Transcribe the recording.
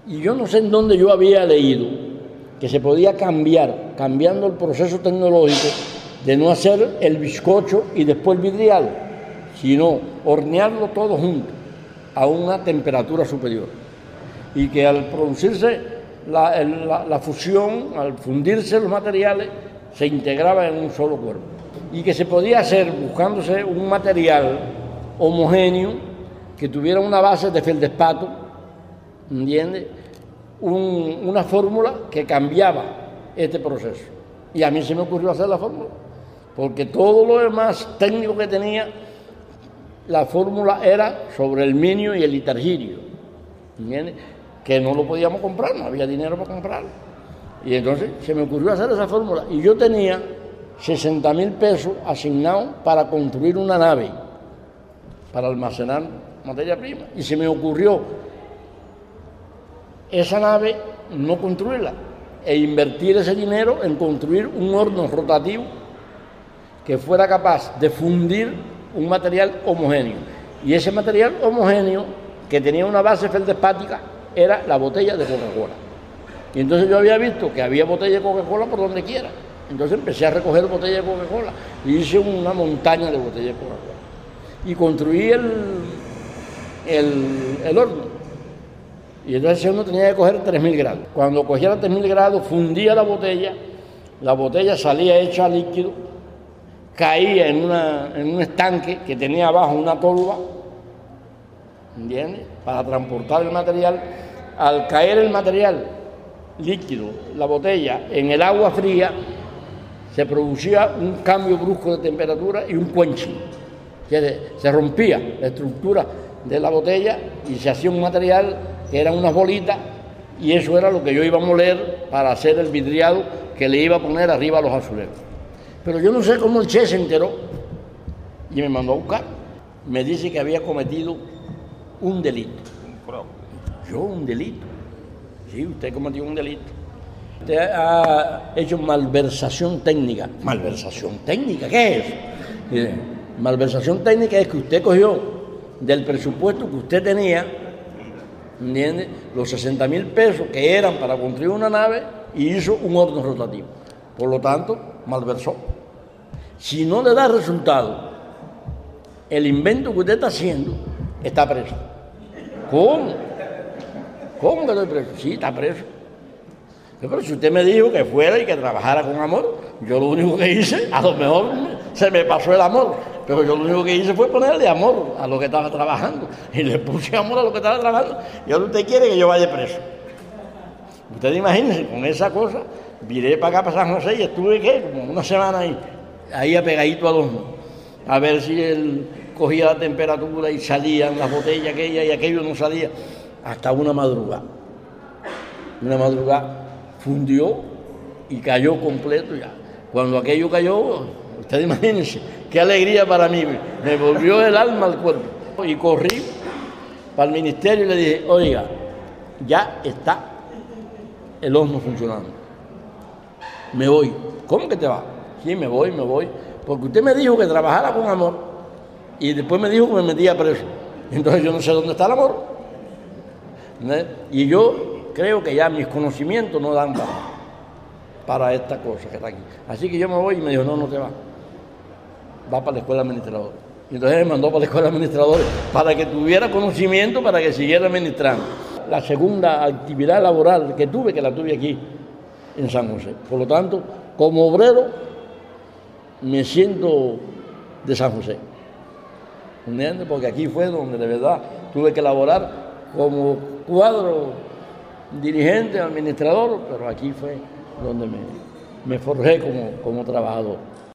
Y yo no sé en dónde yo había leído que se podía cambiar, cambiando el proceso tecnológico, de no hacer el bizcocho y después el vidriado, sino hornearlo todo junto a una temperatura superior. Y que al producirse la fusión, al fundirse los materiales, se integraba en un solo cuerpo. Y que se podía hacer buscándose un material homogéneo que tuviera una base de feldespato, ¿entiendes? Una fórmula que cambiaba este proceso. Y a mí se me ocurrió hacer la fórmula, porque todo lo demás técnico que tenía, la fórmula era sobre el minio y el litargirio, ¿entiendes? Que no lo podíamos comprar, no había dinero para comprarlo. Y entonces se me ocurrió hacer esa fórmula. Y yo tenía 60,000 pesos asignados para construir una nave, para almacenar materia prima. Y se me ocurrió esa nave no construirla e invertir ese dinero en construir un horno rotativo que fuera capaz de fundir un material homogéneo. Y ese material homogéneo, que tenía una base feldespática, era la botella de Coca-Cola. Y entonces yo había visto que había botella de Coca-Cola por donde quiera. Entonces empecé a recoger botella de Coca-Cola y hice una montaña de botella de Coca-Cola. Y construí el horno. Y entonces uno tenía que coger 3.000 grados. Cuando cogiera 3.000 grados, fundía la botella salía hecha líquido, caía en un estanque que tenía abajo una tolva, ¿entiendes?, para transportar el material. Al caer el material líquido, la botella, en el agua fría, se producía un cambio brusco de temperatura y un quenching, que se rompía la estructura de la botella y se hacía un material que eran unas bolitas, y eso era lo que yo iba a moler para hacer el vidriado que le iba a poner arriba a los azulejos. Pero yo no sé cómo el Che se enteró y me mandó a buscar. Me dice que había cometido un delito. Yo, un delito. Sí, usted cometió un delito. Usted ha hecho malversación técnica. ¿Malversación técnica? ¿Qué es eso? Malversación técnica es que usted cogió del presupuesto que usted tenía, ¿entiende?, los 60,000 pesos que eran para construir una nave, y hizo un horno rotativo. Por lo tanto, malversó. Si no le da resultado el invento que usted está haciendo, está preso. ¿Cómo? ¿Cómo que estoy preso? Sí, está preso. Pero si usted me dijo que fuera y que trabajara con amor, yo lo único que hice, a lo mejor se me pasó el amor, pero yo lo único que hice fue ponerle amor a lo que estaba trabajando, y le puse amor a lo que estaba trabajando, y ahora usted quiere que yo vaya preso. Usted imagínese, con esa cosa, viré para acá, para San José, y estuve, ¿qué?, como una semana ahí apegadito al horno, a ver si él cogía la temperatura y salían las botellas aquellas, y aquello no salía, hasta una madrugada. Una madrugada fundió y cayó completo ya. Cuando aquello cayó, usted imagínense, qué alegría para mí, me volvió el alma al cuerpo. Y corrí para el ministerio y le dije: oiga, ya está el horno funcionando, me voy. ¿Cómo que te vas? Sí, me voy, porque usted me dijo que trabajara con amor y después me dijo que me metía preso. Entonces yo no sé dónde está el amor, ¿no? Y yo creo que ya mis conocimientos no dan para esta cosa que está aquí. Así que yo me voy, y me dijo: no te vas, va para la escuela administradora. Y entonces me mandó para la escuela administradora para que tuviera conocimiento, para que siguiera administrando. La segunda actividad laboral que tuve, la tuve aquí en San José. Por lo tanto, como obrero, me siento de San José, ¿entiendes? Porque aquí fue donde de verdad tuve que laborar como cuadro dirigente, administrador, pero aquí fue donde me forjé como trabajador.